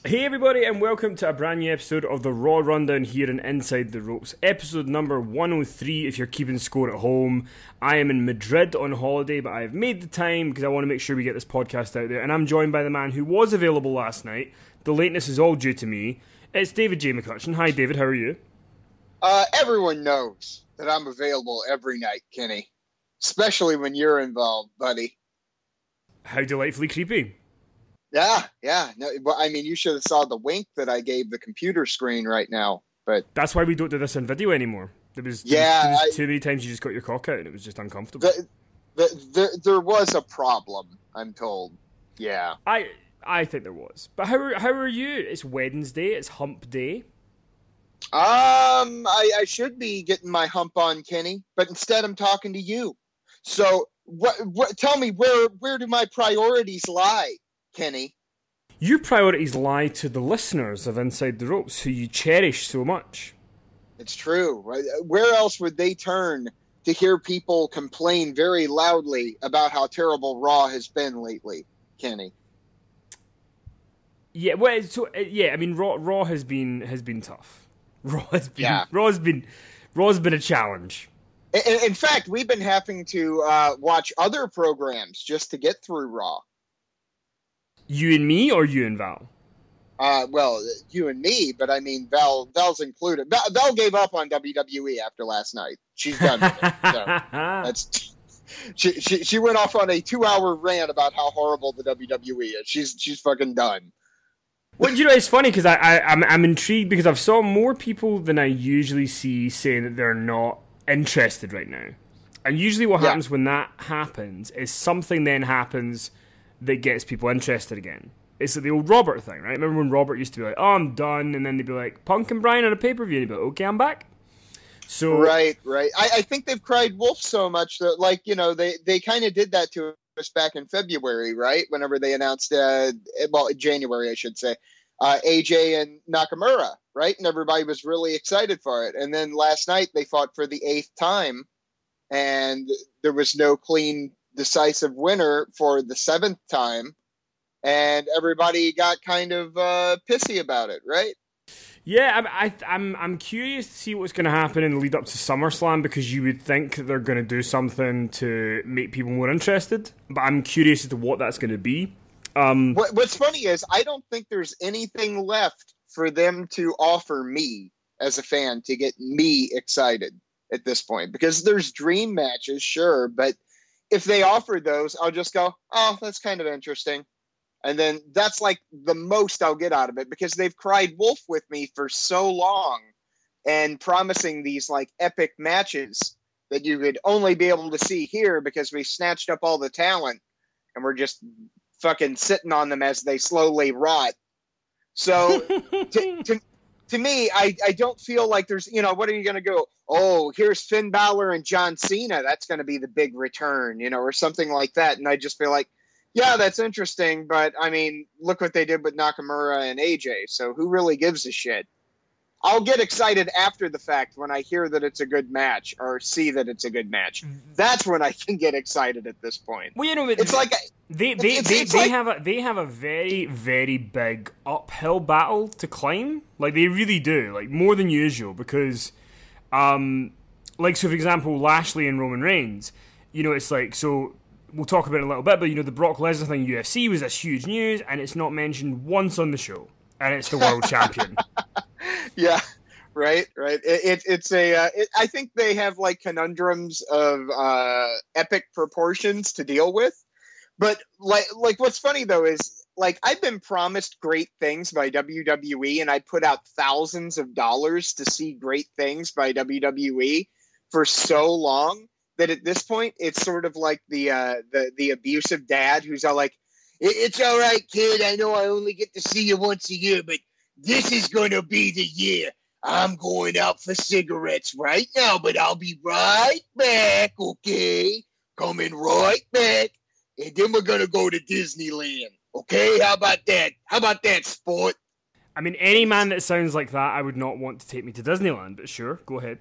Hey everybody, and welcome to a brand new episode of the Raw Rundown here in Inside the Ropes. Episode number 103 if you're keeping score at home. I am in Madrid on holiday, but I have made the time because I want to make sure we get this podcast out there. And I'm joined by the man who was available last night. The lateness is all due to me. It's David J. McCutcheon. Hi David, how are you? Everyone knows that I'm available every night, Kenny. Especially when you're involved, buddy. How delightfully creepy. Yeah. No, well, I mean, you should have saw the wink that I gave the computer screen right now. But that's why we don't do this on video anymore. There was too many times you just got your cock out and it was just uncomfortable. There was a problem, I'm told. Yeah. I think there was. But how are you? It's Wednesday. It's hump day. I should be getting my hump on, Kenny, but instead I'm talking to you. So what tell me where do my priorities lie, Kenny? Your priorities lie to the listeners of Inside the Ropes, who you cherish so much. It's true. Where else would they turn to hear people complain very loudly about how terrible Raw has been lately, Kenny? Yeah, well, I mean, Raw has been tough. Raw's been a challenge. In fact, we've been having to watch other programs just to get through Raw. You and me, or you and Val? Well, you and me, but I mean, Val's included. Val gave up on WWE after last night. She's done with it. So she went off on a 2-hour rant about how horrible the WWE is. She's fucking done. Well, you know, it's funny because I'm intrigued because I've saw more people than I usually see saying that they're not interested right now. And usually what happens when that happens is something then happens that gets people interested again. It's like the old Robert thing, right? Remember when Robert used to be like, "Oh, I'm done," and then they'd be like, "Punk and Bryan on a pay-per-view," and he'd be like, "Okay, I'm back." So right. I think they've cried wolf so much that, like, you know, they kind of did that to us back in February, right? Whenever they announced, January, I should say, AJ and Nakamura, right? And everybody was really excited for it. And then last night they fought for the 8th time, and there was no clean, decisive winner for the 7th time, and everybody got kind of pissy about it, right? Yeah, I'm curious to see what's going to happen in the lead up to SummerSlam, because you would think they're going to do something to make people more interested, but I'm curious as to what that's going to be. What's funny is I don't think there's anything left for them to offer me as a fan to get me excited at this point, because there's dream matches, sure, but if they offer those, I'll just go, "Oh, that's kind of interesting." And then that's like the most I'll get out of it, because they've cried wolf with me for so long and promising these like epic matches that you could only be able to see here because we snatched up all the talent and we're just fucking sitting on them as they slowly rot. So to me, I don't feel like there's, you know, what are you going to go? Oh, here's Finn Balor and John Cena. That's going to be the big return, you know, or something like that. And I just feel like, yeah, that's interesting, but I mean, look what they did with Nakamura and AJ. So who really gives a shit? I'll get excited after the fact when I hear that it's a good match or see that it's a good match. That's when I can get excited at this point. Well, you know, it's like they have a very, very big uphill battle to climb. Like, they really do, like more than usual, because like, so for example, Lashley and Roman Reigns, you know, it's like, so we'll talk about it in a little bit, but you know, the Brock Lesnar thing UFC was this huge news, and it's not mentioned once on the show, and it's the world champion. Yeah, right. I think they have like conundrums of epic proportions to deal with. But like what's funny though is, like, I've been promised great things by WWE, and I put out thousands of dollars to see great things by WWE for so long that at this point it's sort of like the abusive dad who's all like, "It's all right, kid. I know I only get to see you once a year, but this is going to be the year. I'm going out for cigarettes right now, but I'll be right back, okay? Coming right back. And then we're going to go to Disneyland, okay? How about that? How about that, sport?" I mean, any man that sounds like that, I would not want to take me to Disneyland, but sure, go ahead.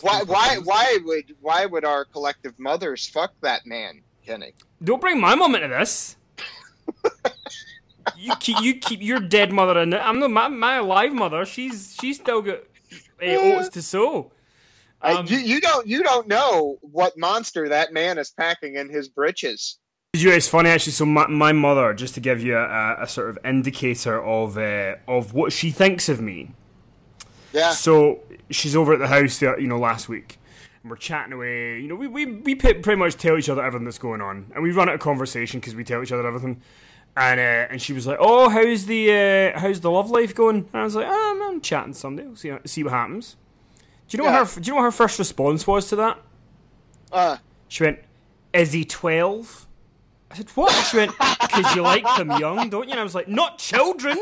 Why would our collective mothers fuck that man, Kenny? Don't bring my mum into this. You keep your dead mother in it. I'm not my alive mother. She's still got oats to sow. You don't know what monster that man is packing in his britches. It's funny actually. So my mother, just to give you a sort of indicator of what she thinks of me. Yeah. So she's over at the house, last week, and we're chatting away. We pretty much tell each other everything that's going on, and we run out of conversation because we tell each other everything. And she was like, "Oh, how's the love life going?" And I was like, I'm chatting to somebody. We'll see what happens." Do you know what her first response was to that? She went, "Is he 12?" I said, "What?" She went, "Because you like them young, don't you?" And I was like, "Not children."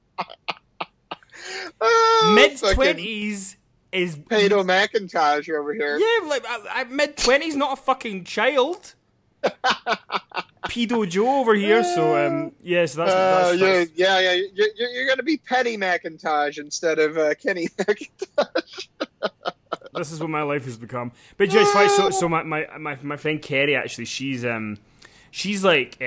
Mid-20s is Pato McIntosh over here. Yeah, like mid-20s, not a fucking child. Pedo Joe over here. So yes, that's You're gonna be Petty McIntosh instead of Kenny McIntosh. This is what my life has become. But it's funny. So my friend Kerry actually, she's like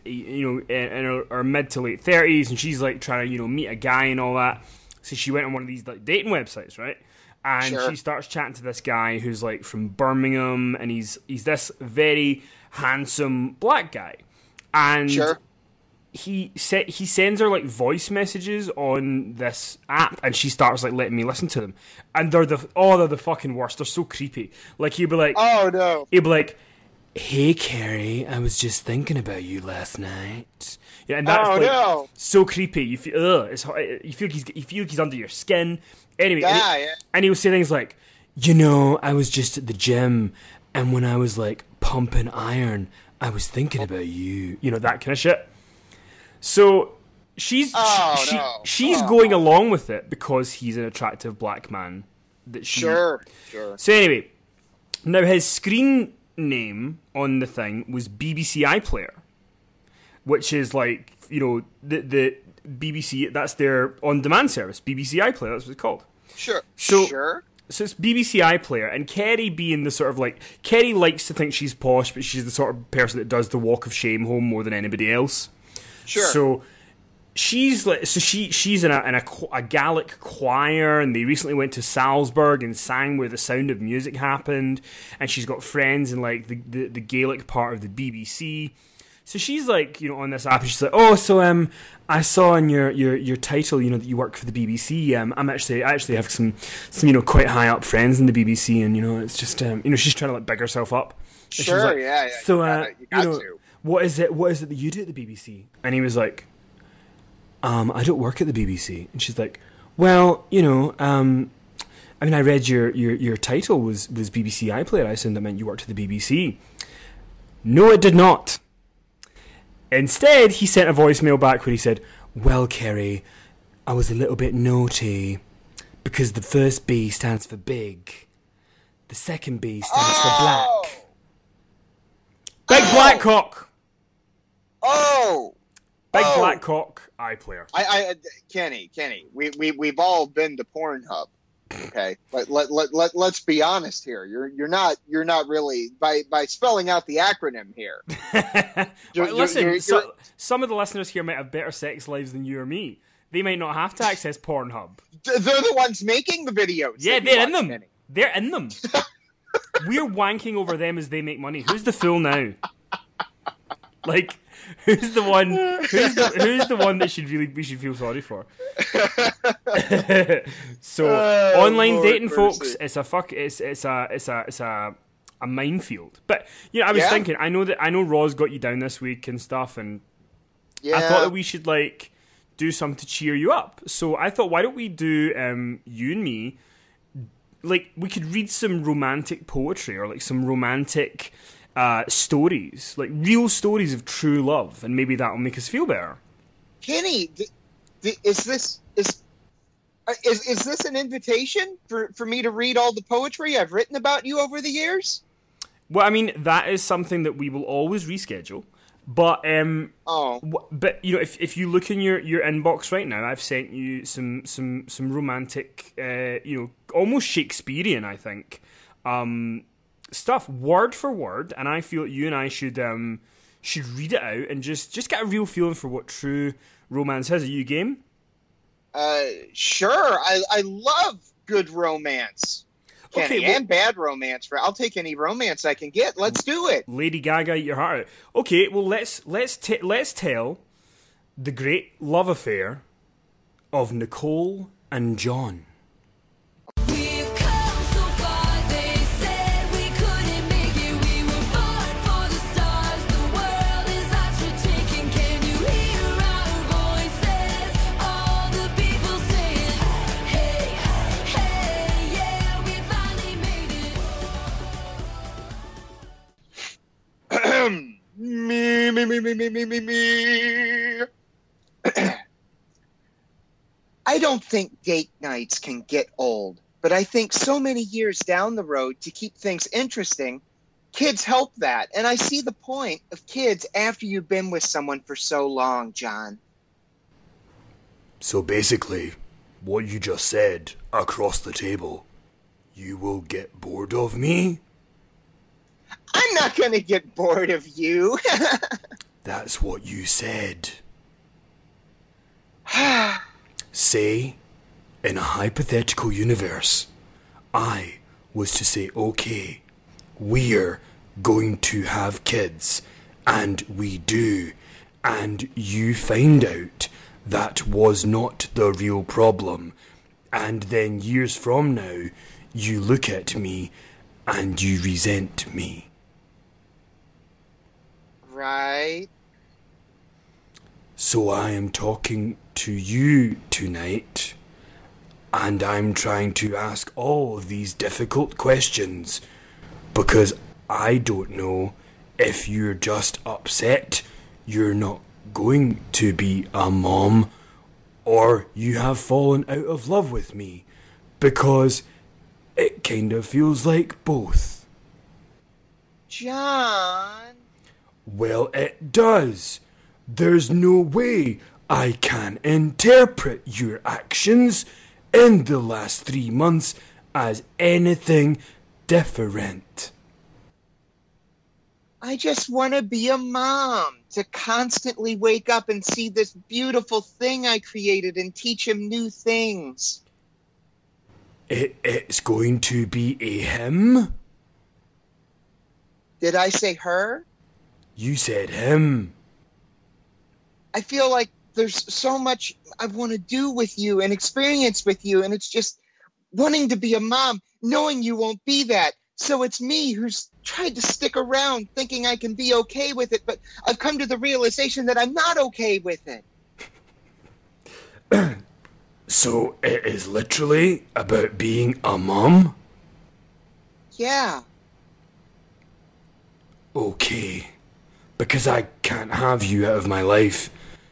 in her mid to late 30s, and she's like trying to meet a guy and all that. So she went on one of these like dating websites, right? And she starts chatting to this guy who's like from Birmingham, and he's this very handsome black guy, and he sends her like voice messages on this app, and she starts like letting me listen to them, and they're the fucking worst. They're so creepy. Like he'd be like, "Oh no," he'd be like, "Hey Carrie, I was just thinking about you last night." Yeah, and that's so creepy. You feel it's you feel like he's under your skin. Anyway, and he would say things like, "I was just at the gym, and when I was like pumping iron, I was thinking about you." That kind of shit. So she's going along with it because he's an attractive black man. Sure. So anyway, now his screen name on the thing was BBC iPlayer, which is like the BBC. That's their on-demand service, BBC iPlayer. That's what it's called. Sure. So it's BBC iPlayer, and Kerry being the sort of like Kerry likes to think she's posh, but she's the sort of person that does the walk of shame home more than anybody else. Sure. So she's in a Gaelic choir, and they recently went to Salzburg and sang where the Sound of Music happened, and she's got friends in like the Gaelic part of the BBC. So she's like, on this app, and she's like, "Oh, so I saw in your title, that you work for the BBC. I actually have some quite high up friends in the BBC, and it's just she's trying to like big herself up." And sure, like, yeah. So you got to. What is it that you do at the BBC? And he was like, I don't work at the BBC. And she's like, well, I read your title was BBC iPlayer. I assumed that meant you worked at the BBC. No, it did not. Instead, he sent a voicemail back where he said, "Well, Kerry, I was a little bit naughty because the first B stands for big. The second B stands for black. Big black cock. Big black cock iPlayer." Kenny, we've all been to Pornhub. Okay, but let's be honest here. You're not really by spelling out the acronym here. Listen, some of the listeners here might have better sex lives than you or me. They might not have to access Pornhub. They're the ones making the videos. Yeah, they're in them. Kenny. They're in them. We're wanking over them as they make money. Who's the fool now? Like, who's the one? Who's the one that we should feel sorry for? So online Lord dating, folks, it's a minefield. But I was thinking, I know Roz got you down this week and stuff, and I thought that we should like do something to cheer you up. So I thought, why don't we do you and me? Like, we could read some romantic poetry or like some romantic stories, like real stories of true love, and maybe that'll make us feel better. Kenny, is this an invitation for me to read all the poetry I've written about you over the years? Well, I mean, that is something that we will always reschedule. But but if you look in your inbox right now, I've sent you some romantic, almost Shakespearean, I think, stuff word for word, and I feel that you and I should read it out and just get a real feeling for what true romance is. Are you game? Sure. I love good romance. Kenny, Okay, well, and bad romance. I'll take any romance I can get. Let's do it. Lady Gaga, eat your heart out. Okay, well let's tell the great love affair of Nicole and John. We've come so far, they said we couldn't make it. We were born for the stars, the world is ours for taking. Can you hear our voices? All the people saying, hey, hey, yeah, we finally made it. Me. I don't think date nights can get old, but I think so many years down the road to keep things interesting, kids help that. And I see the point of kids after you've been with someone for so long, John. So basically, what you just said across the table, you will get bored of me? I'm not going to get bored of you. That's what you said. Say, in a hypothetical universe, I was to say, okay, we're going to have kids, and we do, and you find out that was not the real problem, and then years from now, you look at me and you resent me. Right. So I am talking to you tonight, and I'm trying to ask all of these difficult questions, because I don't know if you're just upset you're not going to be a mom, or you have fallen out of love with me, because it kind of feels like both. John. Well, it does. There's no way I can interpret your actions in the last 3 months as anything different. I just want to be a mom, to constantly wake up and see this beautiful thing I created and teach him new things. It's going to be a him? Did I say her? You said him. I feel like there's so much I want to do with you and experience with you, and it's just wanting to be a mom, knowing you won't be that. So it's me who's tried to stick around thinking I can be okay with it, but I've come to the realization that I'm not okay with it. So it is literally about being a mom? Yeah. Okay. Because I can't have you out of my life.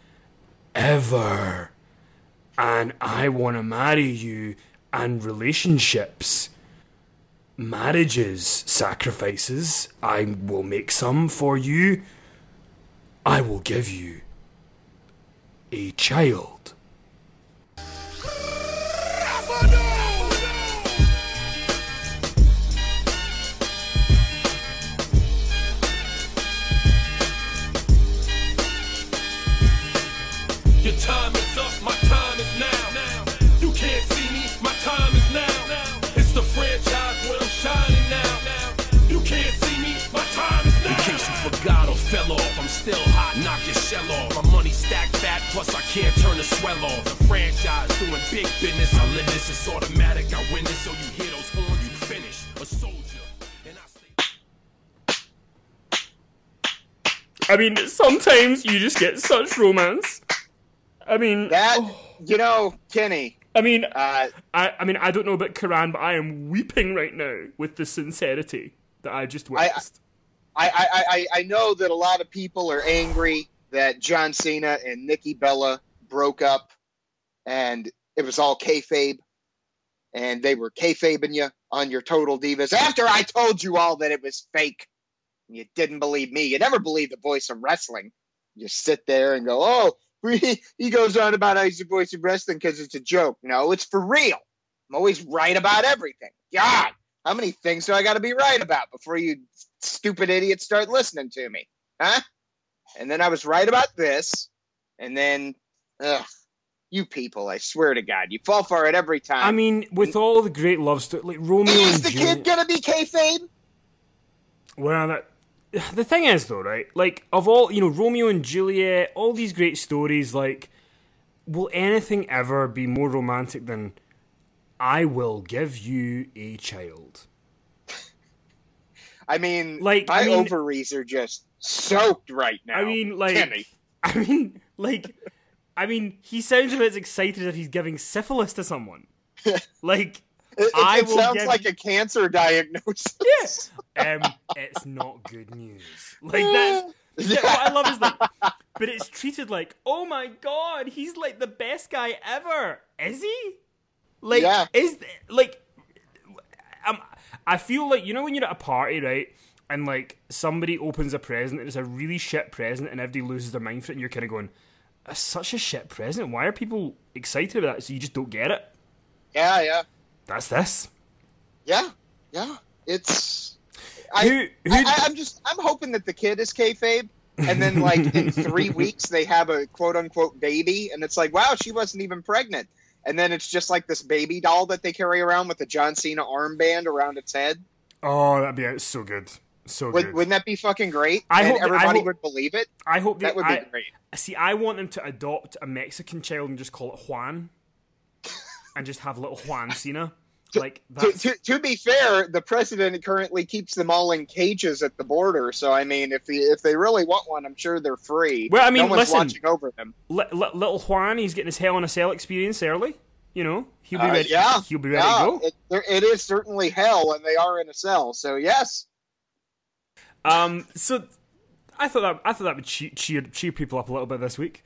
Ever. And I want to marry you, and relationships, marriages, sacrifices, I will make some for you. I will give you a child. Your time is up, my time is now. You can't see me, my time is now. It's the franchise where I'm shining now. You can't see me, my time is now. In case you forgot or fell off, I'm still hot, knock your shell off. My money stacked fat, plus I can't turn the swell off. The franchise doing big business, I live this, it's automatic. I win this, so you hear those horns, you finish. A soldier, and I stay. I mean, sometimes you just get such romance. I mean, Kenny. I mean, I don't know about Karan, but I am weeping right now with the sincerity that I just witnessed. I know that a lot of people are angry that John Cena and Nikki Bella broke up, and it was all kayfabe, and they were kayfabing you on your Total Divas after I told you all that it was fake. You didn't believe me. You never believed the voice of wrestling. You sit there and go, oh, he goes on about how he's the voice of wrestling because it's a joke. No, it's for real. I'm always right about everything. God, how many things do I got to be right about before you stupid idiots start listening to me? Huh? And then I was right about this. And then Ugh, you people, I swear to God, you fall for it every time. I mean, with all the great love story, like Romeo is and the Juliet. kid gonna be kayfabe? Well, the thing is, though, right? Like, of all, Romeo and Juliet, all these great stories, like, will anything ever be more romantic than I will give you a child? I mean, Like, my ovaries are just soaked right now. Kenny. He sounds a bit as excited as if he's giving syphilis to someone. Like, It sounds like a cancer diagnosis. Yes. It's not good news. Like, that's... Yeah, what I love is, like... But it's treated like, oh my god, he's, like, the best guy ever. Is he? Like, Yeah. I feel like, when you're at a party, right? And, like, somebody opens a present and it's a really shit present and everybody loses their mind for it and you're kind of going, that's such a shit present. Why are people excited about that? So you just don't get it. Yeah. That's this. Yeah. It's... Who- I'm hoping that the kid is kayfabe, and then like in 3 weeks they have a quote unquote baby, and it's like, wow, she wasn't even pregnant, and then it's just like this baby doll that they carry around with a John Cena armband around its head. Oh, that'd be so good. So good. Wouldn't that be fucking great? I and hope- everybody I hope- would believe it. I hope That would be great. See, I want them to adopt a Mexican child and just call it Juan, and just have little Juan Cena. Like that's... To be fair, the president currently keeps them all in cages at the border. So I mean, if they really want one, I'm sure they're free. Well, I mean, no one's listen, watching over them. Little Juan, he's getting his Hell in a Cell experience early. He'll be ready. Yeah, He'll be ready to go. It is certainly hell, and they are in a cell. So yes. So I thought that would cheer people up a little bit this week.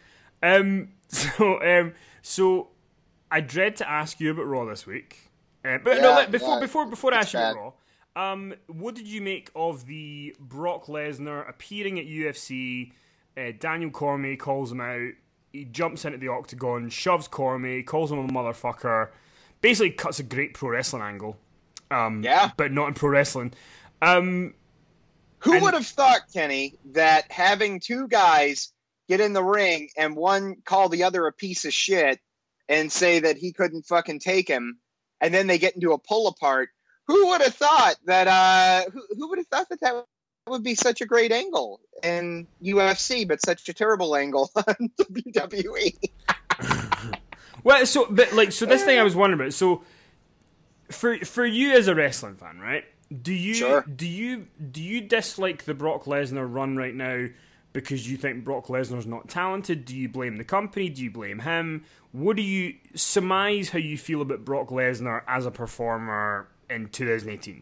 So I dread to ask you about Raw this week. Before I ask you about Raw, what did you make of the Brock Lesnar appearing at UFC? Daniel Cormier calls him out. He jumps into the octagon, shoves Cormier, calls him a motherfucker. Basically, cuts a great pro wrestling angle. But not in pro wrestling. Who would have thought, Kenny, that having two guys get in the ring and one call the other a piece of shit and say that he couldn't fucking take him, and then they get into a pull apart? Who would have thought that? Who would have thought that would be such a great angle in UFC, but such a terrible angle on WWE? Well, so this thing I was wondering about. So, for you as a wrestling fan, right? Do you dislike the Brock Lesnar run right now because you think Brock Lesnar's not talented? Do you blame the company? Do you blame him? What do you surmise how you feel about Brock Lesnar as a performer in 2018?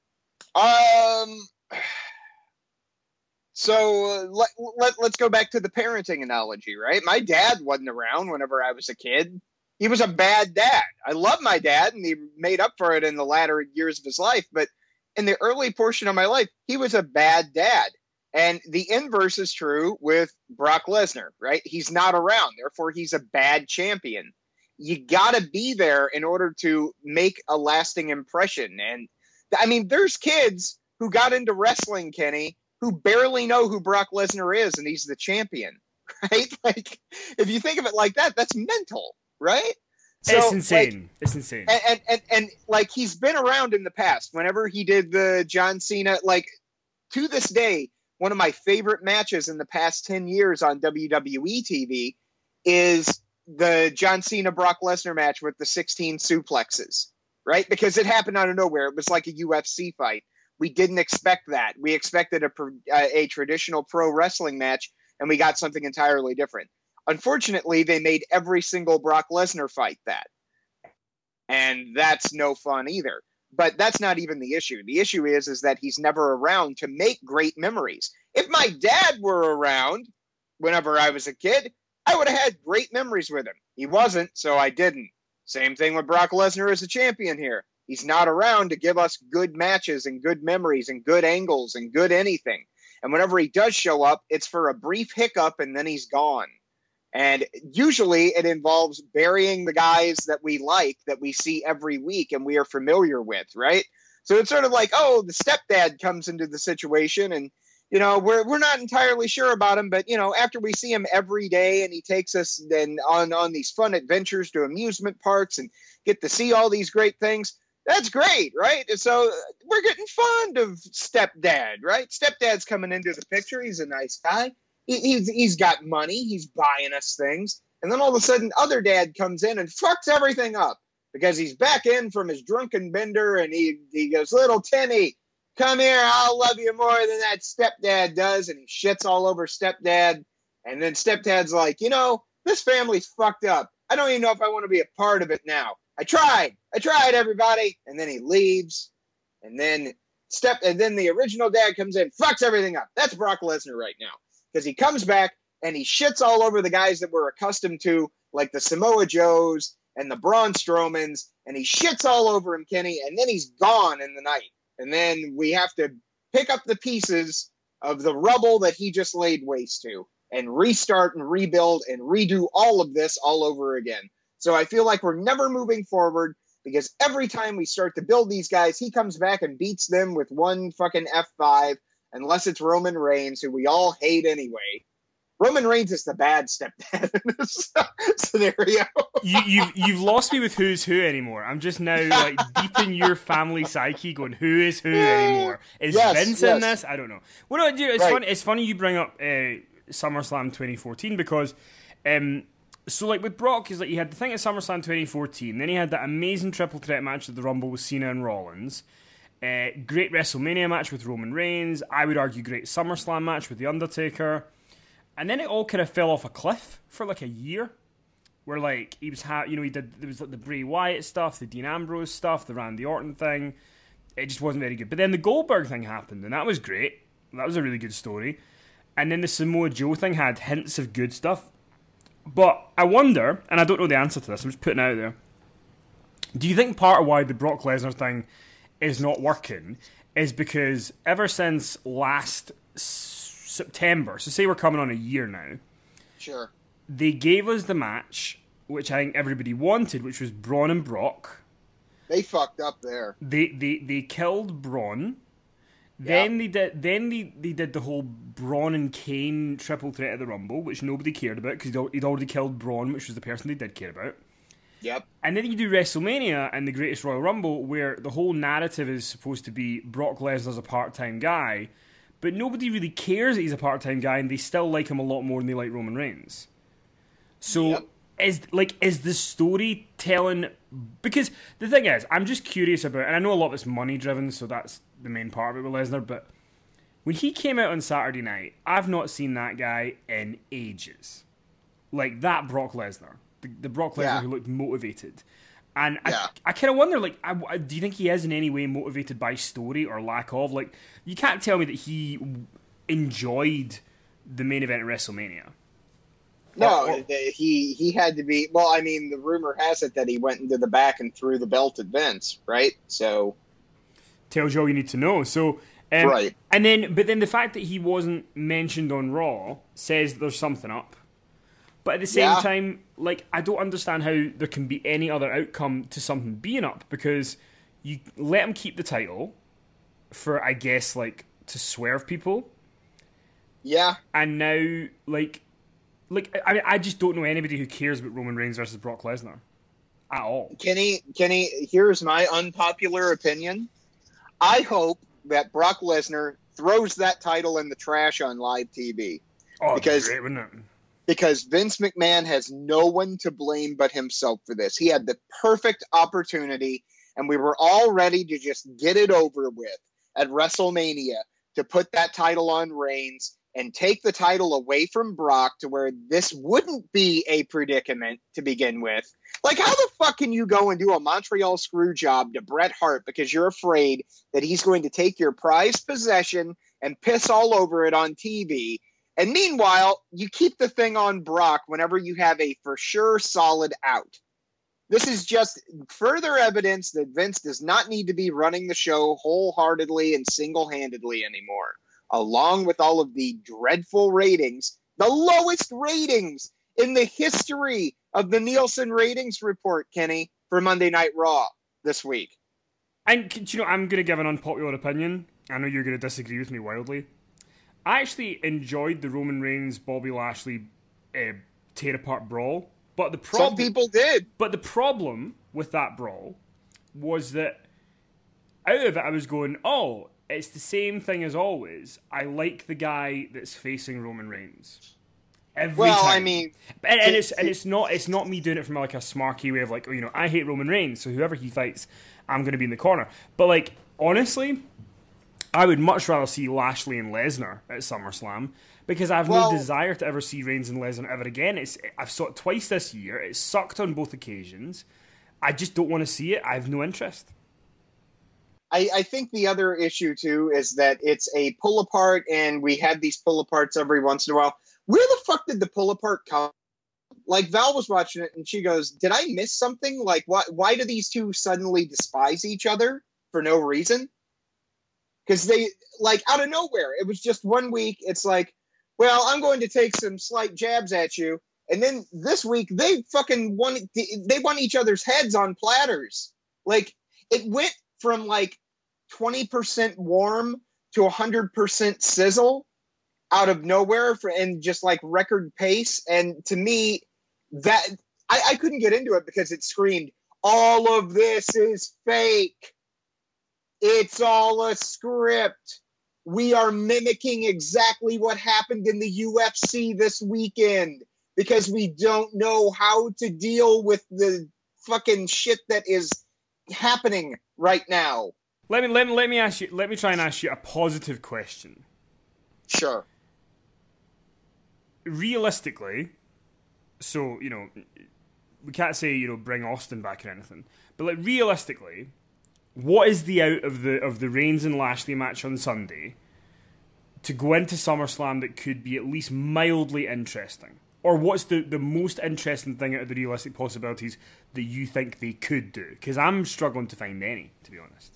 So let's go back to the parenting analogy, right? My dad wasn't around whenever I was a kid. He was a bad dad. I love my dad, and he made up for it in the latter years of his life. But in the early portion of my life, he was a bad dad. And the inverse is true with Brock Lesnar, right? He's not around. Therefore, he's a bad champion. You got to be there in order to make a lasting impression. And I mean, there's kids who got into wrestling, Kenny, who barely know who Brock Lesnar is, and he's the champion, right? Like, if you think of it like that, that's mental, right? So, it's insane. It's insane. And like, he's been around in the past. Whenever he did the John Cena, like, to this day, one of my favorite matches in the past 10 years on WWE TV is the John Cena Brock Lesnar match with the 16 suplexes, right? Because it happened out of nowhere. It was like a UFC fight. We didn't expect that. We expected a traditional pro wrestling match, and we got something entirely different. Unfortunately, they made every single Brock Lesnar fight that. And that's no fun either. But that's not even the issue. The issue is that he's never around to make great memories. If my dad were around whenever I was a kid, I would have had great memories with him. He wasn't, so I didn't. Same thing with Brock Lesnar as a champion here. He's not around to give us good matches and good memories and good angles and good anything. And whenever he does show up, it's for a brief hiccup and then he's gone. And usually it involves burying the guys that we like, that we see every week and we are familiar with, right? So it's sort of like, oh, the stepdad comes into the situation and we're not entirely sure about him, but after we see him every day and he takes us then on these fun adventures to amusement parks and get to see all these great things, that's great, right? And so we're getting fond of Stepdad, right? Stepdad's coming into the picture. He's a nice guy. He's got money. He's buying us things. And then all of a sudden, other dad comes in and fucks everything up because he's back in from his drunken bender and he goes, little Timmy, come here, I'll love you more than that stepdad does. And he shits all over stepdad. And then stepdad's like, this family's fucked up. I don't even know if I want to be a part of it now. I tried, everybody. And then he leaves. And then the original dad comes in, fucks everything up. That's Brock Lesnar right now. Because he comes back and he shits all over the guys that we're accustomed to, like the Samoa Joes and the Braun Strowmans, and he shits all over him, Kenny, and then he's gone in the night. And then we have to pick up the pieces of the rubble that he just laid waste to and restart and rebuild and redo all of this all over again. So I feel like we're never moving forward because every time we start to build these guys, he comes back and beats them with one fucking F5, unless it's Roman Reigns, who we all hate anyway. Roman Reigns is the bad stepdad in this scenario. You've lost me with who's who anymore. I'm just now like deep in your family psyche, going who is who anymore? Is Vince in this? I don't know. Well, no, dude, it's Right. funny. It's funny you bring up SummerSlam 2014 because, so like with Brock, is like you had the thing at SummerSlam 2014, then he had that amazing triple threat match at the Rumble with Cena and Rollins. Great WrestleMania match with Roman Reigns. I would argue great SummerSlam match with The Undertaker. And then it all kind of fell off a cliff for like a year, where like he was, there was like the Bray Wyatt stuff, the Dean Ambrose stuff, the Randy Orton thing. It just wasn't very good. But then the Goldberg thing happened, and that was great. That was a really good story. And then the Samoa Joe thing had hints of good stuff. But I wonder, and I don't know the answer to this, I'm just putting it out there. Do you think part of why the Brock Lesnar thing is not working is because ever since last September, so say we're coming on a year now, Sure. they gave us the match which I think everybody wanted, which was Braun and Brock. They fucked up there. They killed Braun. Then they did the whole Braun and Kane triple threat at the Rumble, which nobody cared about because he'd already killed Braun, which was the person they did care about. Yep. And then you do WrestleMania and the Greatest Royal Rumble, where the whole narrative is supposed to be Brock Lesnar's a part-time guy, but nobody really cares that he's a part-time guy, and they still like him a lot more than they like Roman Reigns. So, Yep. is the storytelling... Because the thing is, I'm just curious about... And I know a lot of it's money-driven, so that's the main part of it with Lesnar, but when he came out on Saturday night, I've not seen that guy in ages. Like, that Brock Lesnar. The Brock Lesnar Yeah. who looked motivated. And Yeah. I kind of wonder, like, do you think he is in any way motivated by story or lack of? Like, you can't tell me that he enjoyed the main event at WrestleMania. No, he had to be. Well, I mean, the rumor has it that he went into the back and threw the belt at Vince, right? So, Tells you all you need to know. So, Right. And then, but then the fact that he wasn't mentioned on Raw says there's something up. But at the same Yeah. time, like, I don't understand how there can be any other outcome to something being up, because you let him keep the title for, I guess, like, to swerve people. yeah, And now, like, I mean, I just don't know anybody who cares about Roman Reigns versus Brock Lesnar at all. Kenny, here's my unpopular opinion. I hope that Brock Lesnar throws that title in the trash on live TV. Oh, Because- it'd be great, wouldn't it? Because Vince McMahon has no one to blame but himself for this. He had the perfect opportunity, and we were all ready to just get it over with at WrestleMania to put that title on Reigns and take the title away from Brock to where this wouldn't be a predicament to begin with. Like, how the fuck can you go and do a Montreal screw job to Bret Hart because you're afraid that he's going to take your prized possession and piss all over it on TV? And meanwhile, you keep the thing on Brock whenever you have a for sure solid out. This is just further evidence that Vince does not need to be running the show wholeheartedly and single-handedly anymore, along with all of the dreadful ratings, the lowest ratings in the history of the Nielsen ratings report, Kenny, for Monday Night Raw this week. And, you know, I'm going to give an unpopular opinion. I know you're going to disagree with me wildly. I actually enjoyed the Roman Reigns Bobby Lashley tear apart brawl, but the problem Some people did. But the problem with that brawl was that out of it, I was going, oh, it's the same thing as always. I like the guy that's facing Roman Reigns. Every time. I mean, and it's not me doing it from like a smarky way of like, oh, you know, I hate Roman Reigns, so whoever he fights, I'm going to be in the corner. But like, honestly, I would much rather see Lashley and Lesnar at SummerSlam because I have no desire to ever see Reigns and Lesnar ever again. I've saw it twice this year. It sucked on both occasions. I just don't want to see it. I have no interest. I think the other issue too is that it's a pull apart, and we have these pull aparts every once in a while. Where the fuck did the pull apart come? Like, Val was watching it and she goes, "Did I miss something? Like, why do these two suddenly despise each other for no reason?" Because they, like, out of nowhere, it was just 1 week. It's like, well, I'm going to take some slight jabs at you, and then this week they fucking won. They won each other's heads on platters. Like, it went from like 20% warm to 100% sizzle out of nowhere and just like record pace. And to me, that I couldn't get into it because it screamed, all of this is fake. It's all a script. We are mimicking exactly what happened in the UFC this weekend because we don't know how to deal with the fucking shit that is happening right now. Let me ask you. Let me try and ask you a positive question. Sure. Realistically, so you know, we can't say bring Austin back or anything, but like realistically, what is the out of the Reigns and Lashley match on Sunday to go into SummerSlam that could be at least mildly interesting? Or what's the most interesting thing out of the realistic possibilities that you think they could do? Because I'm struggling to find any, to be honest.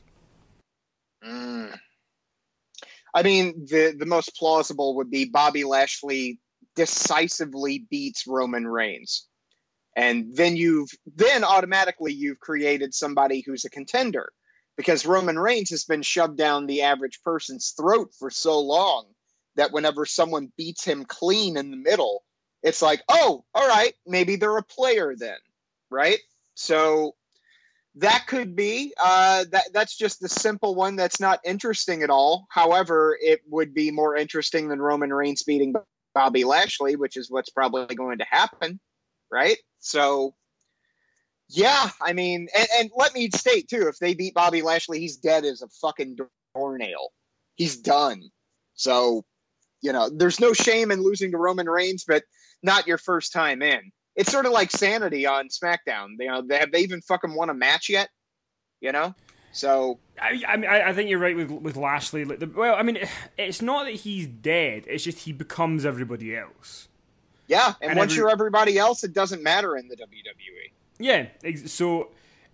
I mean, the most plausible would be Bobby Lashley decisively beats Roman Reigns. And then automatically you've created somebody who's a contender. Because Roman Reigns has been shoved down the average person's throat for so long that whenever someone beats him clean in the middle, it's like, oh, all right, maybe they're a player then, right? So that could be. That's just the simple one that's not interesting at all. However, it would be more interesting than Roman Reigns beating Bobby Lashley, which is what's probably going to happen, right? So, yeah, I mean, and let me state, too, if they beat Bobby Lashley, he's dead as a fucking doornail. He's done. So, there's no shame in losing to Roman Reigns, but not your first time in. It's sort of like Sanity on SmackDown. Have they even fucking won a match yet? So I think you're right with Lashley. Well, I mean, it's not that he's dead. It's just he becomes everybody else. Yeah, and once you're everybody else, it doesn't matter in the WWE. Yeah, so,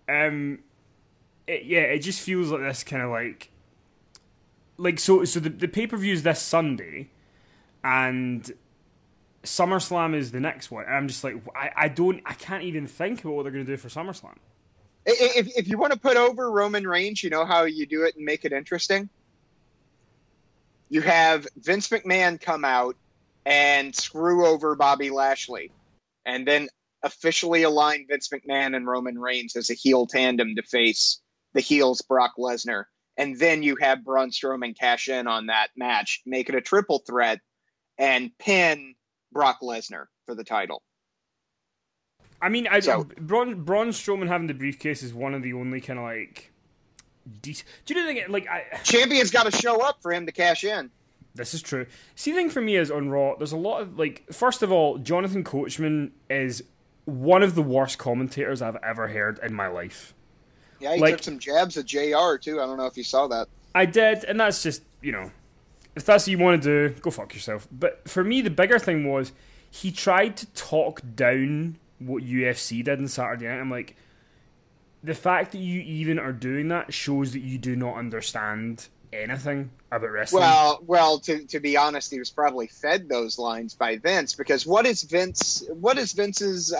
it just feels like this kind of like so the pay-per-view is this Sunday, and SummerSlam is the next one. And I'm just like, I can't even think about what they're going to do for SummerSlam. If you want to put over Roman Reigns, you know how you do it and make it interesting? You have Vince McMahon come out and screw over Bobby Lashley, and then officially align Vince McMahon and Roman Reigns as a heel tandem to face the heels Brock Lesnar. And then you have Braun Strowman cash in on that match, make it a triple threat, and pin Brock Lesnar for the title. I mean, Braun Strowman having the briefcase is one of the only kind of like... Do you know the thing? Champion's got to show up for him to cash in. This is true. See, the thing for me is on Raw, there's a lot of, first of all, Jonathan Coachman is one of the worst commentators I've ever heard in my life. Yeah, he took some jabs at JR, too. I don't know if you saw that. I did, and that's just, if that's what you want to do, go fuck yourself. But for me, the bigger thing was, he tried to talk down what UFC did on Saturday night. I'm like, the fact that you even are doing that shows that you do not understand anything about wrestling. Well, to be honest, he was probably fed those lines by Vince, because what is Vince's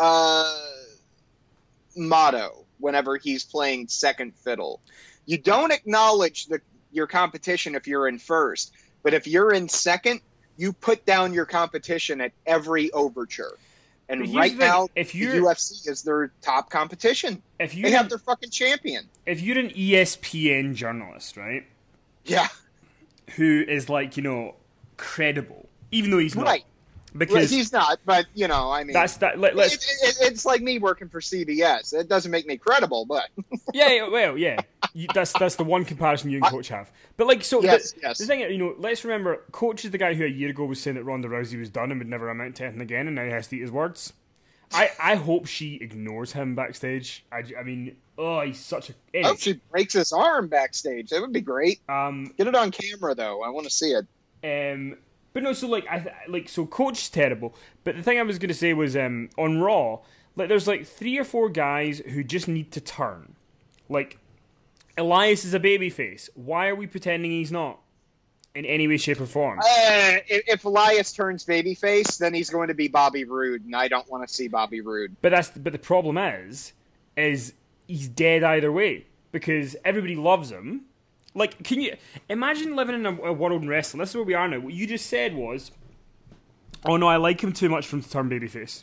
motto whenever he's playing second fiddle? You don't acknowledge your competition if you're in first, but if you're in second, you put down your competition at every overture. And But here's right the thing, now, if the you're- UFC is their top competition. If you They have their fucking champion. if you're an ESPN journalist, right, Yeah, who is like, credible, even though he's not, right. Well, because he's not, but I mean, that's that. Let's it's like me working for CBS. It doesn't make me credible, but yeah. That's the one comparison you and Coach have. But like, so Yes, the, yes. the thing, let's remember, Coach is the guy who a year ago was saying that Ronda Rousey was done and would never amount to anything again, and now he has to eat his words. I hope she ignores him backstage. I mean, he's such a. I hope she breaks his arm backstage. That would be great. Um, Get it on camera though. I want to see it. But no, so so Coach is terrible. But the thing I was going to say was on Raw, like there's like 3 or 4 guys who just need to turn. Like Elias is a babyface. Why are we pretending he's not in any way, shape, or form? If Elias turns babyface, then he's going to be Bobby Roode, and I don't want to see Bobby Roode. But the problem is he's dead either way because everybody loves him. Like, can you imagine living in a world in wrestling? This is where we are now. What you just said was, "Oh no, I like him too much for him to turn babyface."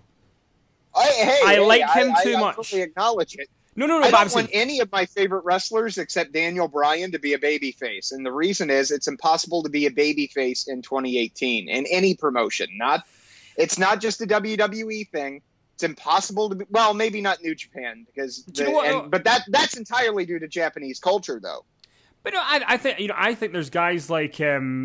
I like him too much. I fully acknowledge it. No, I but I'm don't saying, want any of my favorite wrestlers except Daniel Bryan to be a babyface, and the reason is it's impossible to be a babyface in 2018 in any promotion. It's not just a WWE thing. It's impossible to be. Well, maybe not New Japan because, Do you know what, but that's entirely due to Japanese culture, though. but no, I think there's guys like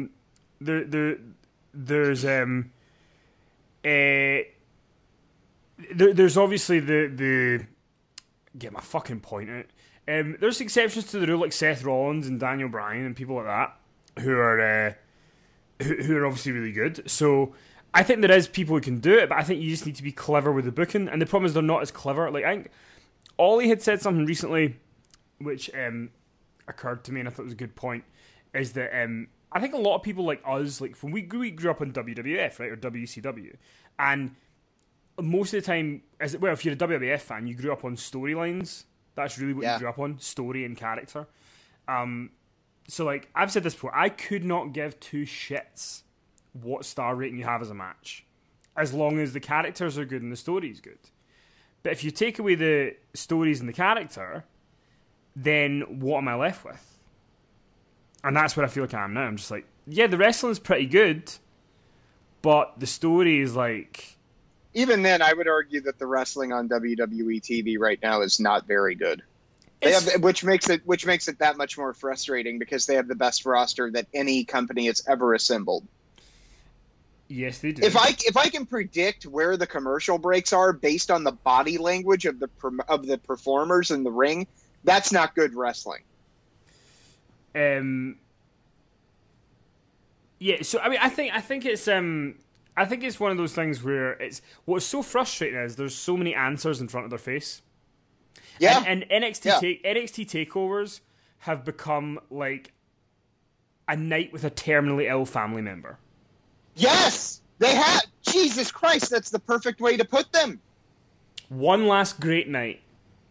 there's obviously the get my fucking point out. There's exceptions to the rule like Seth Rollins and Daniel Bryan and people like that who are who are obviously really good. So I think there is people who can do it, but I think you just need to be clever with the booking. And the problem is they're not as clever. Like I think Ollie had said something recently, which occurred to me, and I thought it was a good point. Is that I think a lot of people like us, like when we grew up on WWF, right, or WCW, and most of the time, if you're a WWF fan, you grew up on storylines. That's really what you grew up on, story and character. So, like, I've said this before, I could not give 2 shits what star rating you have as a match, as long as the characters are good and the story's good. But if you take away the stories and the character, then what am I left with? And that's what I feel like I am now. I'm just like, yeah, the wrestling's pretty good, but the story is like... Even then, I would argue that the wrestling on WWE TV right now is not very good. Which makes it that much more frustrating because they have the best roster that any company has ever assembled. Yes, they do. If I can predict where the commercial breaks are based on the body language of the performers in the ring, that's not good wrestling. Yeah, so I mean, I think it's one of those things where what's so frustrating is there's so many answers in front of their face. Yeah, and NXT takeovers have become like a night with a terminally ill family member. Yes, they have. Jesus Christ, that's the perfect way to put them. One last great night.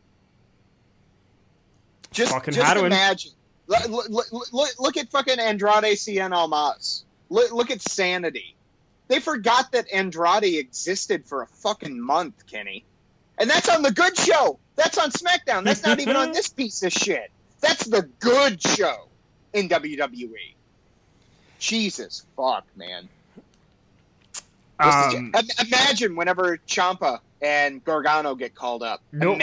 Just harrowing. imagine. Look at fucking Andrade Cien Almas. Look at Sanity. They forgot that Andrade existed for a fucking month, Kenny. And that's on the good show. That's on SmackDown. That's not even on this piece of shit. That's the good show in WWE. Jesus fuck, man. Imagine whenever Ciampa and Gargano get called up. Nope.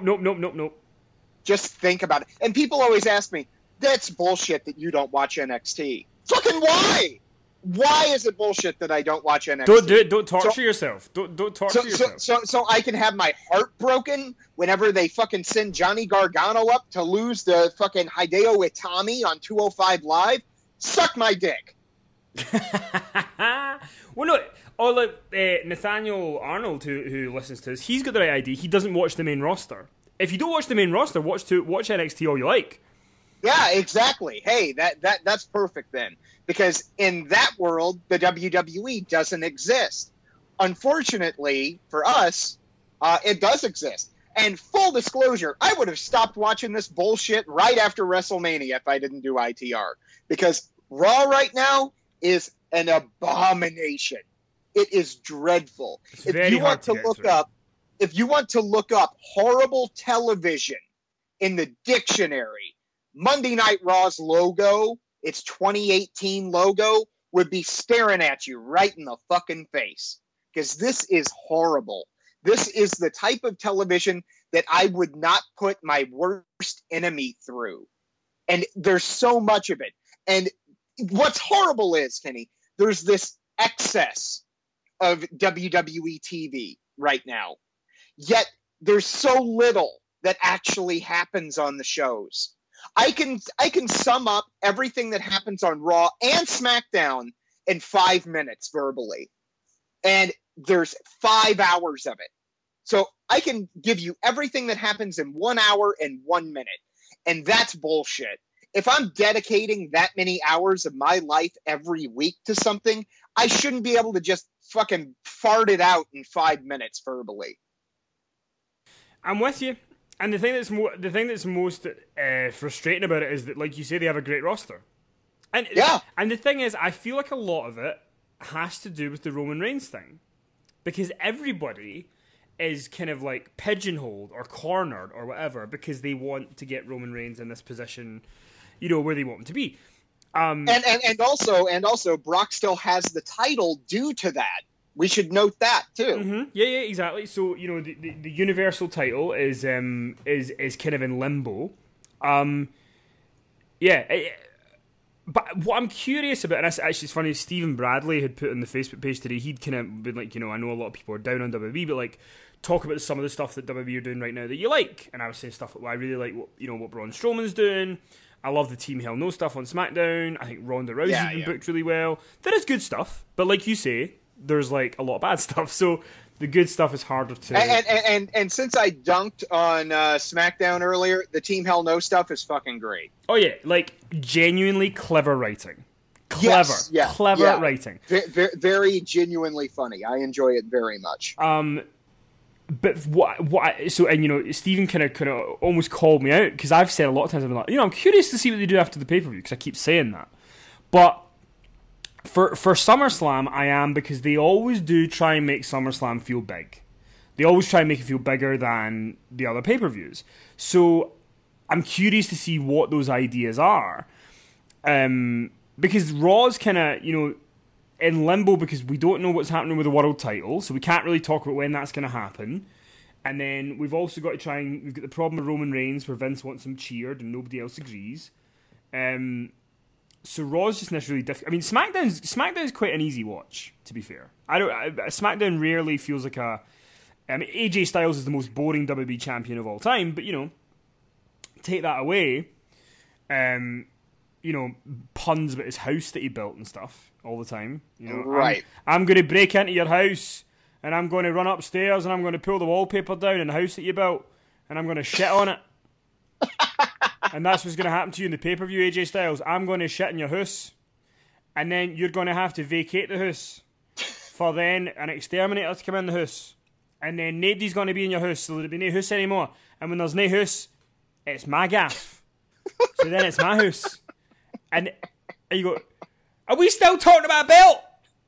Just think about it. And people always ask me, that's bullshit that you don't watch NXT. Fucking why? Why is it bullshit that I don't watch NXT? Don't do it. Don't torture yourself. Don't torture yourself. So I can have my heart broken whenever they fucking send Johnny Gargano up to lose the fucking Hideo Itami on 205 Live? Suck my dick. Well, no. Oh, look, Nathaniel Arnold, who listens to this, he's got the right idea. He doesn't watch the main roster. If you don't watch the main roster, watch NXT all you like. Yeah, exactly. Hey, that's perfect then. Because in that world, the WWE doesn't exist. Unfortunately, for us, it does exist. And full disclosure, I would have stopped watching this bullshit right after WrestleMania if I didn't do ITR. Because Raw right now is an abomination. It is dreadful. It's If very you hard want to to get look through. up, if you want to look up horrible television in the dictionary, Monday Night Raw's logo, its 2018 logo, would be staring at you right in the fucking face. Because this is horrible. This is the type of television that I would not put my worst enemy through. And there's so much of it. And what's horrible is, Kenny, there's this excess of WWE TV right now. Yet there's so little that actually happens on the shows. I can sum up everything that happens on Raw and SmackDown in 5 minutes verbally. And there's 5 hours of it. So I can give you everything that happens in 1 hour and 1 minute. And that's bullshit. If I'm dedicating that many hours of my life every week to something, I shouldn't be able to just fucking fart it out in 5 minutes verbally. I'm with you. And the thing that's most frustrating about it is that, like you say, they have a great roster. And Yeah. And the thing is, I feel like a lot of it has to do with the Roman Reigns thing, because everybody is kind of like pigeonholed or cornered or whatever because they want to get Roman Reigns in this position, where they want him to be. And also Brock still has the title due to that. We should note that too. Mm-hmm. Yeah, exactly. So the Universal title is kind of in limbo. But what I'm curious about, and actually it's funny, Stephen Bradley had put on the Facebook page today, he'd kind of been like, I know a lot of people are down on WWE, but like, talk about some of the stuff that WWE are doing right now that you like. And I was saying stuff like, well, I really like what Braun Strowman's doing. I love the Team Hell No stuff on SmackDown. I think Ronda Rousey's been booked really well. There is good stuff, but like you say, there's like a lot of bad stuff. So the good stuff is harder to. And since I dunked on SmackDown earlier, the Team Hell No stuff is fucking great. Oh yeah, like genuinely clever writing. Clever writing. Very genuinely funny. I enjoy it very much. But Stephen kind of almost called me out because I've said a lot of times, I've been like, I'm curious to see what they do after the pay-per-view because I keep saying that. But for SummerSlam, I am, because they always do try and make SummerSlam feel big. They always try and make it feel bigger than the other pay-per-views. So I'm curious to see what those ideas are. Because Raw's kind of, in limbo because we don't know what's happening with the world title, so we can't really talk about when that's going to happen. And then we've also got to we've got the problem with Roman Reigns where Vince wants him cheered and nobody else agrees. So Raw's just necessarily difficult. I mean, SmackDown's quite an easy watch, to be fair. SmackDown rarely feels like AJ Styles is the most boring WWE champion of all time, but take that away, puns about his house that he built and stuff all the time. Right. I'm going to break into your house and I'm going to run upstairs and I'm going to pull the wallpaper down in the house that you built and I'm going to shit on it. And that's what's going to happen to you in the pay-per-view, AJ Styles. I'm going to shit in your house and then you're going to have to vacate the house for then an exterminator to come in the house. And then nobody's going to be in your house, so there'll be no house anymore. And when there's no house, it's my gaff. So then it's my house. And you go, are we still talking about a belt?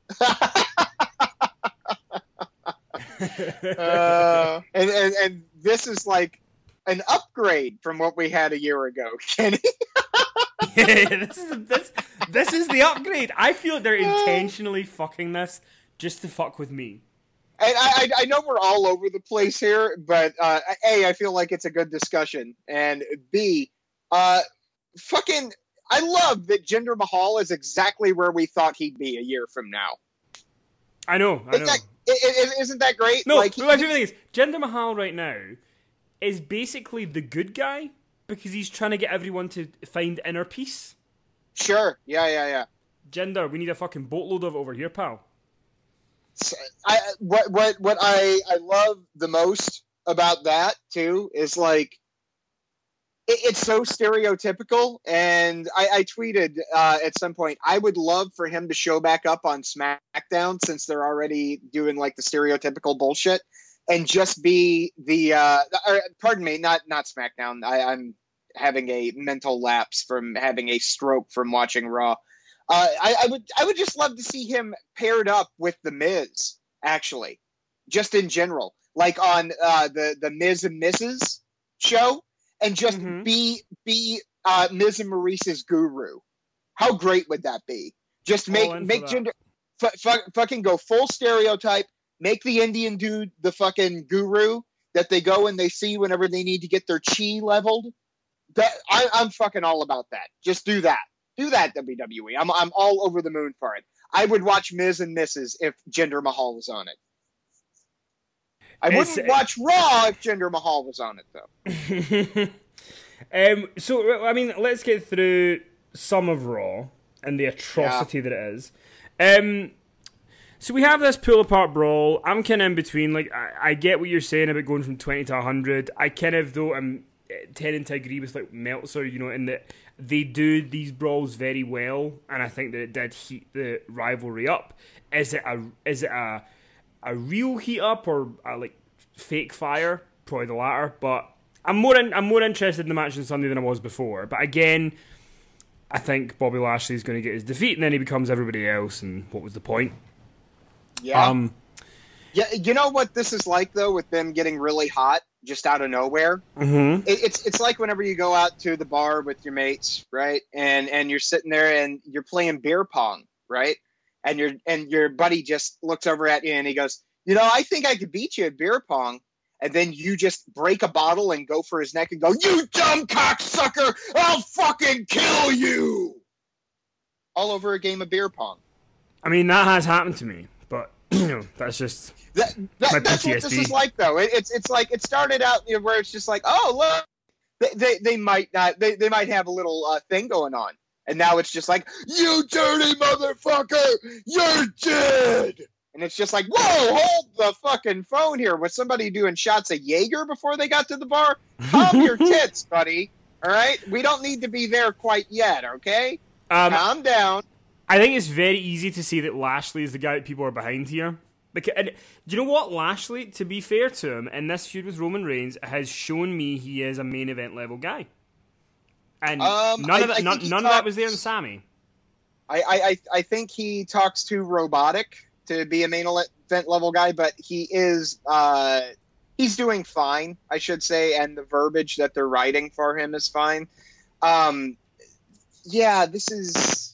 And this is like an upgrade from what we had a year ago, Kenny. Yeah, this is the upgrade. I feel like they're intentionally fucking this just to fuck with me. And I know we're all over the place here, but A, I feel like it's a good discussion, and B, I love that Jinder Mahal is exactly where we thought he'd be a year from now. I know. Isn't that great? No, my favorite thing is Jinder Mahal right now is basically the good guy because he's trying to get everyone to find inner peace. Sure. Yeah. Jinder, we need a fucking boatload of it over here, pal. What I love the most about that too is like it's so stereotypical, and I tweeted at some point I would love for him to show back up on SmackDown since they're already doing like the stereotypical bullshit and just be pardon me, not SmackDown. I'm having a mental lapse from having a stroke from watching Raw. I would just love to see him paired up with the Miz, actually, just in general, like on the Miz and Mrs. show, and just be Miz and Maurice's guru. How great would that be? Just make gender fucking go full stereotype. Make the Indian dude the fucking guru that they go and they see whenever they need to get their chi leveled. I'm fucking all about that. Just do that. Do that, WWE. I'm all over the moon for it. I would watch Miz and Mrs. if Jinder Mahal was on it. I wouldn't watch Raw if Jinder Mahal was on it, though. So, I mean, let's get through some of Raw and the atrocity that it is. So we have this pull-apart brawl. I'm kind of in between. Like, I get what you're saying about going from 20 to 100. I kind of, though, I'm tending to agree with, like, Meltzer, you know, in that they do these brawls very well, and I think that it did heat the rivalry up. Is it a real heat up or a, like, fake fire? Probably the latter. But I'm more interested in the match on Sunday than I was before. But again, I think Bobby Lashley is going to get his defeat, and then he becomes everybody else. And what was the point? Yeah. Yeah. You know what this is like though, with them getting really hot just out of nowhere. Mm-hmm. It's like whenever you go out to the bar with your mates, right? And you're sitting there and you're playing beer pong, right? And your buddy just looks over at you and he goes, you know, I think I could beat you at beer pong. And then you just break a bottle and go for his neck and go, you dumb cocksucker! I'll fucking kill you! All over a game of beer pong. I mean, that has happened to me, but, you know, that's just that's what this is like, though. It's like, it started out, you know, where it's just like, oh, look, they might not, they might have a little thing going on. And now it's just like, you dirty motherfucker! You're dead! And it's just like, whoa, hold the fucking phone here. Was somebody doing shots of Jaeger before they got to the bar? Calm your tits, buddy. All right? We don't need to be there quite yet, okay? Calm down. I think it's very easy to see that Lashley is the guy that people are behind here. And do you know what? Lashley, to be fair to him, in this feud with Roman Reigns, has shown me he is a main event level guy. And none of that was there in Sammy. I think he talks too robotic to be a main event level guy, but he is he's doing fine, I should say, and the verbiage that they're writing for him is fine. Yeah, this is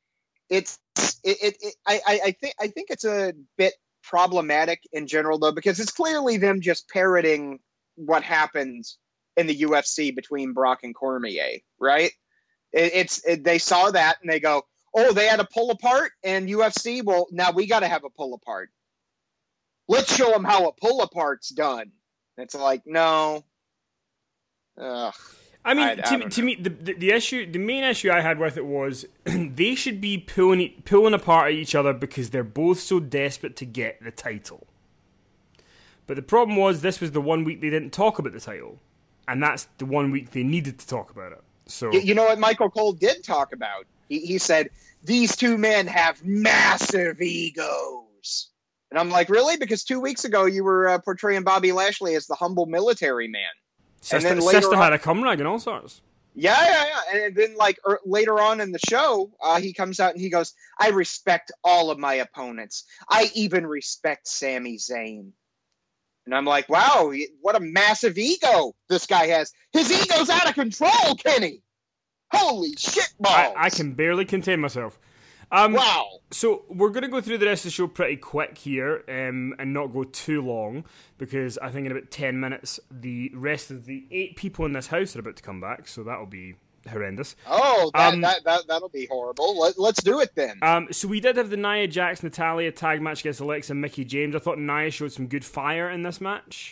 I think it's a bit problematic in general though, because it's clearly them just parroting what happens in the UFC between Brock and Cormier, right? They saw that and they go, oh, they had a pull apart and UFC. Well, now we got to have a pull apart. Let's show them how a pull apart's done. It's like, no. Ugh. I mean, to me, the main issue I had with it was they should be pulling apart at each other because they're both so desperate to get the title. But the problem was this was the 1 week they didn't talk about the title, and that's the 1 week they needed to talk about it. So you know what Michael Cole did talk about? He said, these two men have massive egos. And I'm like, really? Because 2 weeks ago you were portraying Bobby Lashley as the humble military man. Sister had a cum rag and all sorts. Yeah. And then later on in the show, he comes out and he goes, I respect all of my opponents. I even respect Sami Zayn. And I'm like, wow, what a massive ego this guy has. His ego's out of control, Kenny. Holy shit balls. I can barely contain myself. Wow. So we're going to go through the rest of the show pretty quick here and not go too long, because I think in about 10 minutes the rest of the 8 people in this house are about to come back, so that'll be horrendous. Oh, that'll be horrible. Let's do it then. So we did have the Nia Jax Natalya tag match against Alexa and Mickie James. I thought Nia showed some good fire in this match.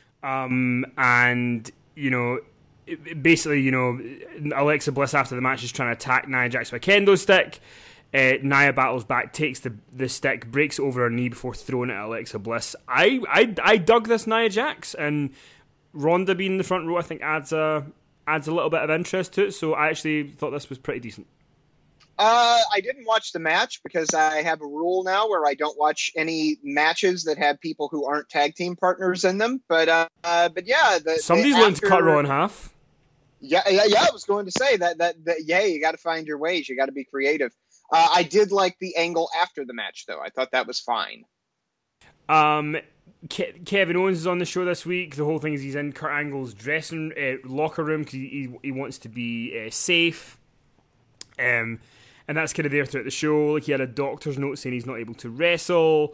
And, you know, basically, you know, Alexa Bliss after the match is trying to attack Nia Jax with a kendo stick. Nia battles back, takes the stick, breaks it over her knee before throwing it at Alexa Bliss. I dug this Nia Jax, and Ronda being in the front row I think adds a little bit of interest to it, so I actually thought this was pretty decent. I didn't watch the match because I have a rule now where I don't watch any matches that have people who aren't tag team partners in them. But yeah, somebody's willing to cut Raw in half. Yeah. I was going to say that. Yeah, you got to find your ways. You got to be creative. I did like the angle after the match, though. I thought that was fine. Kevin Owens is on the show this week. The whole thing is he's in Kurt Angle's dressing locker room because he wants to be safe. And that's kind of there throughout the show. Like, he had a doctor's note saying he's not able to wrestle.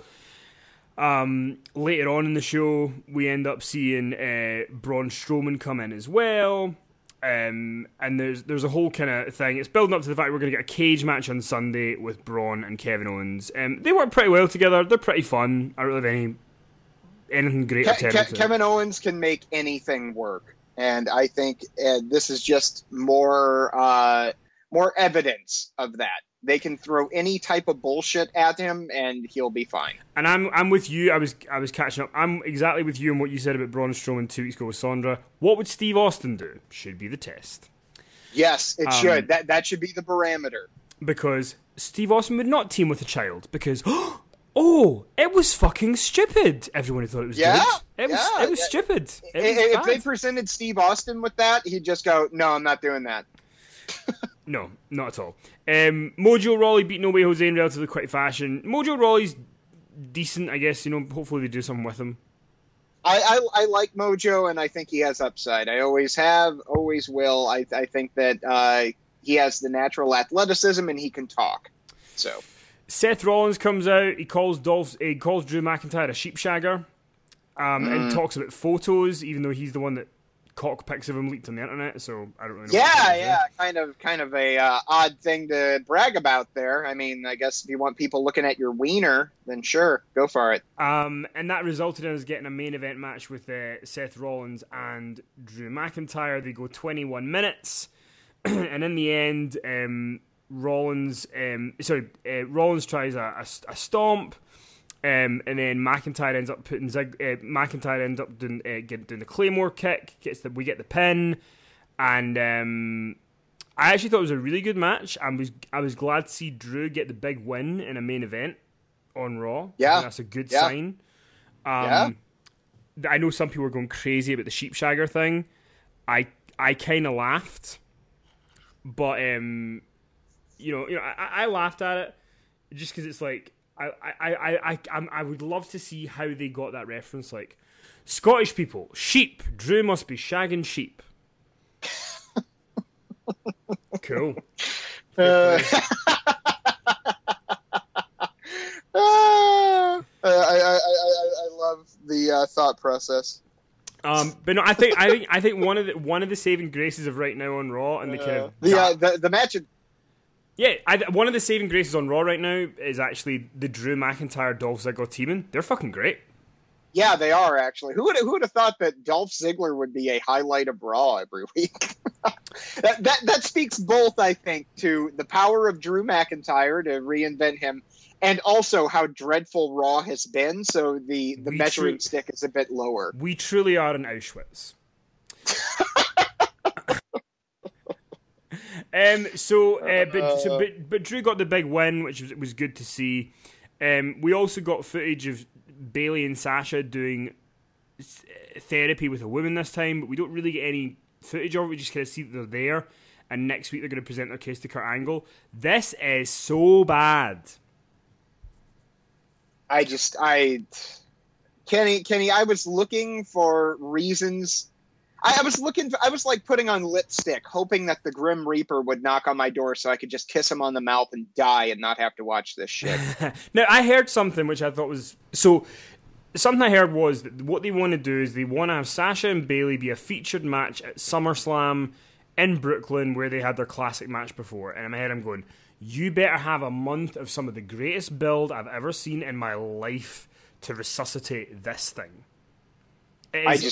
Later on in the show, we end up seeing Braun Strowman come in as well. And there's a whole kind of thing. It's building up to the fact we're going to get a cage match on Sunday with Braun and Kevin Owens. They work pretty well together. They're pretty fun. I don't really have anything great to tell you. Kevin Owens can make anything work, and I think this is just more evidence of that. They can throw any type of bullshit at him, and he'll be fine. And I'm with you. I was catching up. I'm exactly with you on what you said about Braun Strowman 2 weeks ago with Sondra. What would Steve Austin do? Should be the test. Yes, it should. That should be the barometer. Because Steve Austin would not team with a child. Because oh, it was fucking stupid. Everyone thought it was good. It was stupid. If they presented Steve Austin with that, he'd just go, "No, I'm not doing that." No, not at all. Mojo Rawley beat No Way Jose in relatively quick fashion. Mojo Rawley's decent, I guess. Hopefully they do something with him. I like Mojo, and I think he has upside. I always have, always will. I think that he has the natural athleticism, and he can talk. So Seth Rollins comes out. He calls Drew McIntyre a sheepshagger, and talks about photos, even though he's the one that cock pics of him leaked on the internet. So I don't really know. Kind of a odd thing to brag about there. I mean, I guess if you want people looking at your wiener, then sure, go for it. And that resulted in us getting a main event match with Seth Rollins and Drew McIntyre. They go 21 minutes, and in the end, Rollins tries a stomp. And then McIntyre ends up doing the Claymore kick. We get the pin, and I actually thought it was a really good match. I was glad to see Drew get the big win in a main event on Raw. Yeah, that's a good sign. I know some people are going crazy about the sheepshagger thing. I kind of laughed, but I laughed at it just because it's like. I would love to see how they got that reference. Like, Scottish people, sheep. Drew must be shagging sheep. Cool. I love the thought process. But no, I think one of the saving graces of right now on Raw and the match. Yeah, one of the saving graces on Raw right now is actually the Drew McIntyre Dolph Ziggler teaming. They're fucking great. Yeah, they are actually. Who would have thought that Dolph Ziggler would be a highlight of Raw every week? that speaks both, I think, to the power of Drew McIntyre to reinvent him, and also how dreadful Raw has been. So the measuring stick is a bit lower. We truly are in Auschwitz. But Drew got the big win, which was good to see. We also got footage of Bayley and Sasha doing therapy with a woman this time, but we don't really get any footage of it. We just kind of see that they're there, and next week they're going to present their case to Kurt Angle. This is so bad. Kenny, I was looking for reasons. I was like putting on lipstick, hoping that the Grim Reaper would knock on my door so I could just kiss him on the mouth and die and not have to watch this shit. Now, I heard something which I thought was... So, something I heard was that what they want to do is they want to have Sasha and Bayley be a featured match at SummerSlam in Brooklyn where they had their classic match before. And in my head I'm going, you better have a month of some of the greatest build I've ever seen in my life to resuscitate this thing. It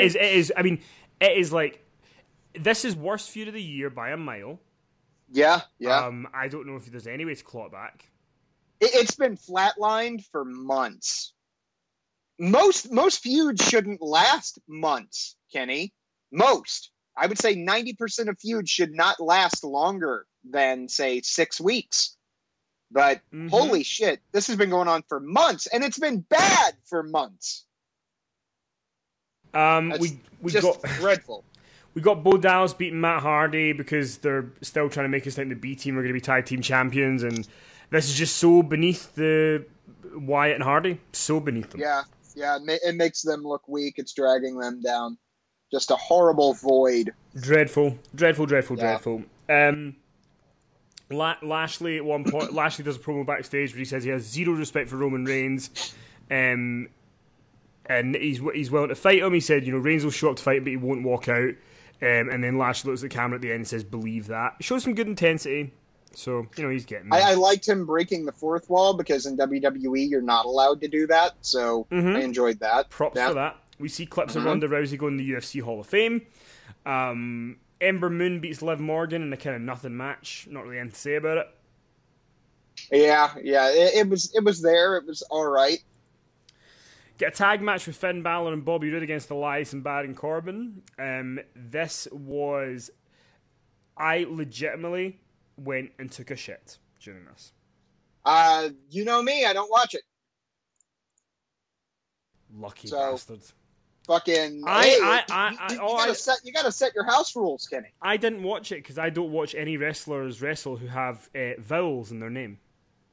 is like, this is worst feud of the year by a mile. Yeah. I don't know if there's any way to claw it back. It's been flatlined for months. Most feuds shouldn't last months, Kenny. Most. I would say 90% of feuds should not last longer than, say, 6 weeks. But holy shit, this has been going on for months, and it's been bad for months. We just got dreadful. We got Bo Dallas beating Matt Hardy because they're still trying to make us think the B team are going to be tag team champions, and this is just so beneath the Wyatt and Hardy. So beneath them. Yeah, it makes them look weak. It's dragging them down. Just a horrible void. Dreadful. Lashley at one point, Lashley does a promo backstage where he says he has zero respect for Roman Reigns, and he's willing to fight him. He said, Reigns will show up to fight him, but he won't walk out. And then Lashley looks at the camera at the end and says, "Believe that." Shows some good intensity. So, he's getting there. I liked him breaking the fourth wall because in WWE you're not allowed to do that. So I enjoyed that. Props for that. We see clips of Ronda Rousey going to the UFC Hall of Fame. Ember Moon beats Liv Morgan in a kind of nothing match. Not really anything to say about it. Yeah. It was there. It was all right. Get a tag match with Finn Balor and Bobby Roode against Elias and Baron Corbin. This was... I legitimately went and took a shit during this. You know me, I don't watch it. Lucky bastards. Fucking... You gotta set your house rules, Kenny. I didn't watch it because I don't watch any wrestlers wrestle who have vowels in their name.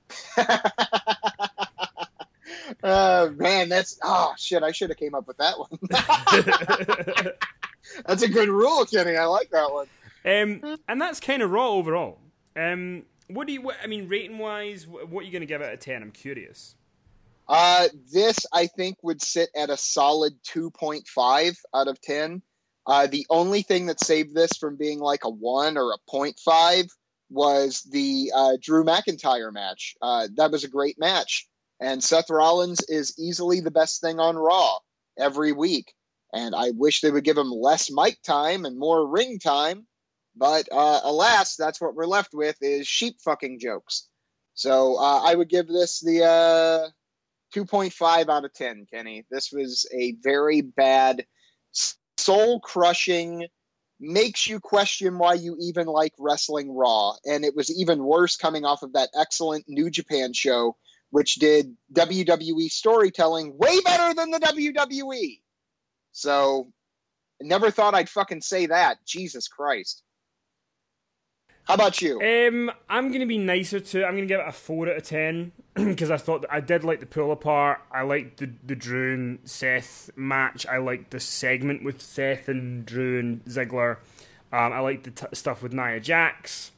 Man, that's... Oh, shit, I should have came up with that one. That's a good rule, Kenny. I like that one. And that's kind of Raw overall. Rating-wise, what are you going to give out of 10? I'm curious. This, I think, would sit at a solid 2.5 out of 10. The only thing that saved this from being like a 1 or a 0.5 was the Drew McIntyre match. That was a great match. And Seth Rollins is easily the best thing on Raw every week. And I wish they would give him less mic time and more ring time. But alas, that's what we're left with is sheep fucking jokes. So I would give this the 2.5 out of 10, Kenny. This was a very bad, soul-crushing, makes you question why you even like wrestling Raw. And it was even worse coming off of that excellent New Japan show, which did WWE storytelling way better than the WWE. So, I never thought I'd fucking say that. Jesus Christ. How about you? I'm going to be nicer to it. I'm going to give it a 4 out of 10 because I thought I did like the pull apart. I liked the Drew and Seth match. I liked the segment with Seth and Drew and Ziggler. I liked the stuff with Nia Jax.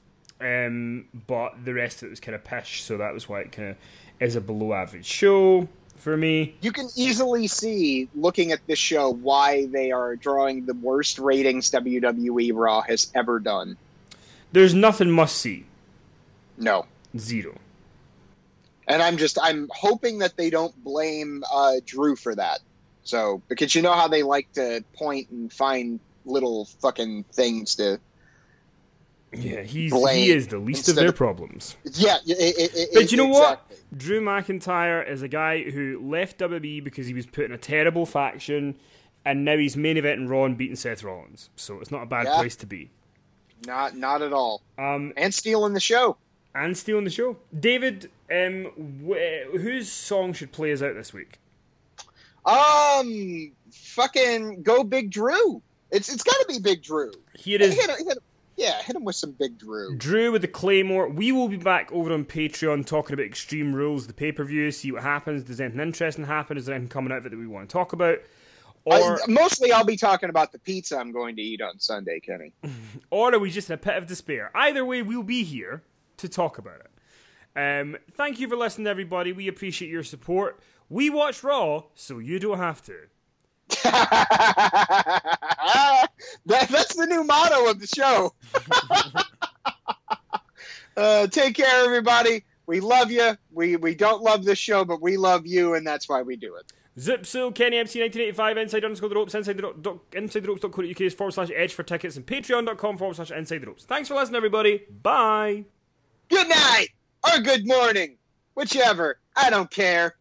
But the rest of it was kind of pish, so that was why it kind of is a below average show for me. You can easily see, looking at this show, why they are drawing the worst ratings WWE Raw has ever done. There's nothing must see. No. Zero. And I'm hoping that they don't blame Drew for that. So, because you know how they like to point and find little fucking things to... Yeah, he is the least of their problems. Yeah, but you know what? Drew McIntyre is a guy who left WWE because he was put in a terrible faction, and now he's main eventing Raw and beating Seth Rollins. So it's not a bad place to be. Not at all. And stealing the show. David, whose song should play us out this week? Fucking go Big Drew. It's got to be Big Drew. Here it is. Hit him with some Big Drew. Drew with the Claymore. We will be back over on Patreon talking about Extreme Rules, the pay-per-view, see what happens. Does anything interesting happen? Is there anything coming out of it that we want to talk about? Mostly I'll be talking about the pizza I'm going to eat on Sunday, Kenny. Or are we just in a pit of despair? Either way, we'll be here to talk about it. Thank you for listening, everybody. We appreciate your support. We watch Raw, so you don't have to. That's the new motto of the show. Take care, everybody. We love you. We don't love this show, but we love you, and that's why we do it. Zipsil, Kenny MC 1985, inside_the_ropes, insidetheropes.co.uk/edge for tickets, and patreon.com/inside the ropes. Thanks for listening, everybody. Bye. Good night or good morning, whichever. I don't care.